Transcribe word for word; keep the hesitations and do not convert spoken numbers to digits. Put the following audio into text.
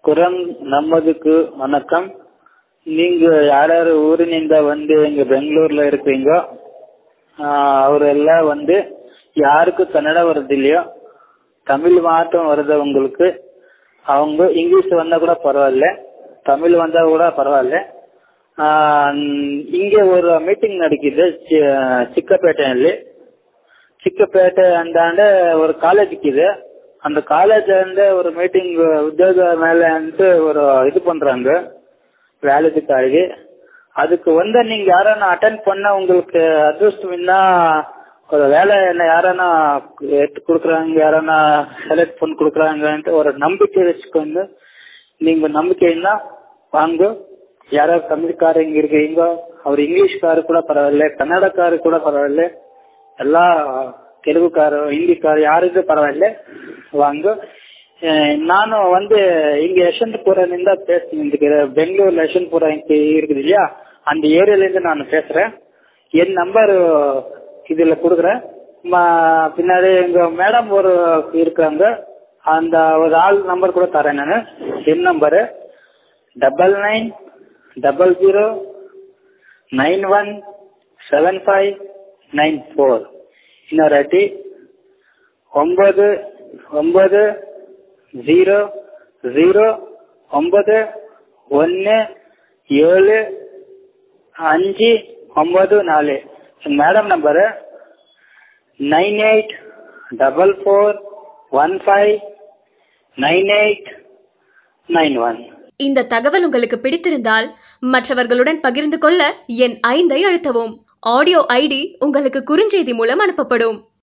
ಕುರಂ ನಮ್ಮದಕ್ಕೂ வணக்கம். நீங்க யார் யார் ஊரினிಂದ வந்து இங்க பெங்களூர்ல இருக்கீங்க, அவரெல்லாம் வந்து யாருக்கு கன்னட வருது இல்லையோ, தமிழ் மாற்றம் வருது உங்களுக்கு. அவங்க இங்கிலீஷ் வந்தா கூட பரவாயில்ல, தமிழ் வந்தா கூட பரவாயில்ல. இங்க ஒரு மீட்டிங் நடக்குது ಚಿಕ್ಕಪೇಟೆಯಲ್ಲಿ. ಚಿಕ್ಕಪೇಟೆ ಅಂದಾಂಡ ஒரு காலேஜ் இருக்குது. அந்த காலேஜ் வந்து ஒரு மீட்டிங் உத்தியோக மேல ஒரு இது பண்றாங்க வேலைக்காரி. அதுக்கு வந்து நீங்க யாரான அட்டென்ட் பண்ண உங்களுக்கு அதிர்ஷ்டம்னா ஒரு வேலை என்ன யாரானா எடுத்து கொடுக்குறாங்க, யாரானா செலக்ட் பண்ணி கொடுக்குறாங்கன்ட்டு ஒரு நம்பிக்கை வச்சுக்கோங்க. நீங்க நம்பிக்கைன்னா வாங்க. யாராவது தமிழ்காரங்க இருக்கீங்க, அவர் இங்கிலீஷ்காரு கூட பரவாயில்ல, கன்னடக்காரு கூட பரவாயில்ல, எல்லா தெலுங்குக்கார ஹிந்திக்கார யாருக்கு பரவாயில்ல வாங்க. ನಾನು வந்து இங்க ಯಶವಂತಪುರದಿಂದ பேசுறேன். பெங்களூர்ல ಯಶವಂತಪುರ இருக்குது இல்லையா, அந்த ஏரியால இருந்து நான் பேசுறேன். என் நம்பர் இதுல கொடுக்குறேன். பின்னாடி எங்க மேடம் ஒரு இருக்காங்க, அந்த ஒரு ஆள் நம்பர் கூட தரேன் நான். என் number double nine double zero nine one seven five nine four. இன்னொரு அட்டி ஒன்பது ஒன்பது ஜீரோ ஜீரோ ஒன்பது ஒன்று ஏழு அஞ்சு ஒன்பது நாலு. Madam number nine eight double four one five nine eight nine one. இந்த தகவல் உங்களுக்கு பிடித்திருந்தால் மற்றவர்களுடன் பகிர்ந்து கொள்ள என் ஐந்தை அழுத்தவும். ஆடியோ ஐடி உங்களுக்கு குறுஞ்செய்தி மூலம் அனுப்பப்படும்.